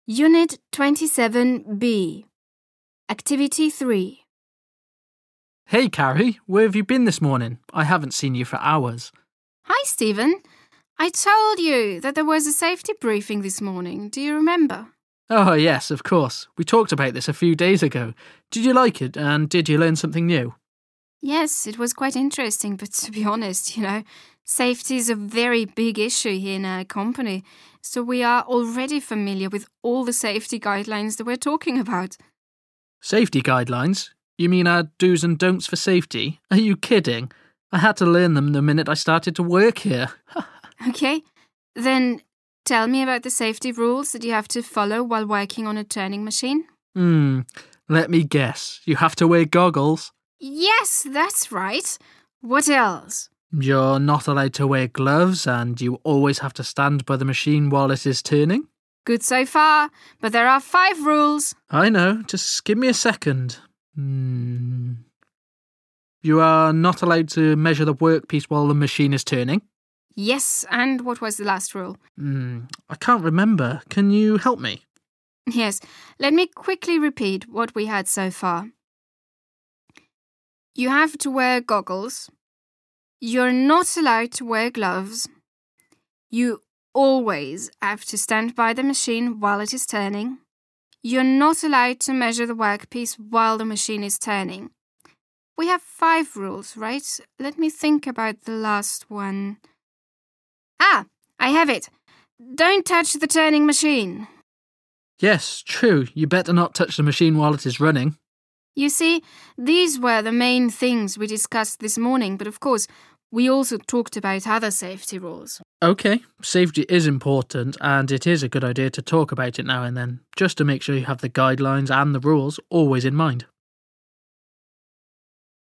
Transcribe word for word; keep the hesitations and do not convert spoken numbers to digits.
Unit twenty-seven B. Activity three. Hey, Carrie, where have you been this morning? I haven't seen you for hours. Hi, Stephen. I told you that there was a safety briefing this morning. Do you remember? Oh, yes, of course. We talked about this a few days ago. Did you like it, and did you learn something new? Yes, it was quite interesting, but to be honest, you know, safety is a very big issue here in our company, so we are already familiar with all the safety guidelines that we're talking about. Safety guidelines? You mean our do's and don'ts for safety? Are you kidding? I had to learn them the minute I started to work here. Okay, then tell me about the safety rules that you have to follow while working on a turning machine. Hmm, let me guess. You have to wear goggles. Yes, that's right. What else? You're not allowed to wear gloves, and you always have to stand by the machine while it is turning. Good so far, but there are five rules. I know, just give me a second. Hmm. You are not allowed to measure the workpiece while the machine is turning. Yes, and what was the last rule? Hmm, I can't remember. Can you help me? Yes, let me quickly repeat what we had so far. You have to wear goggles. You're not allowed to wear gloves. You always have to stand by the machine while it is turning. You're not allowed to measure the workpiece while the machine is turning. We have five rules, right? Let me think about the last one. Ah, I have it. Don't touch the turning machine. Yes, true. You better not touch the machine while it is running. You see, these were the main things we discussed this morning, but of course, we also talked about other safety rules. Okay, safety is important, and it is a good idea to talk about it now and then, just to make sure you have the guidelines and the rules always in mind.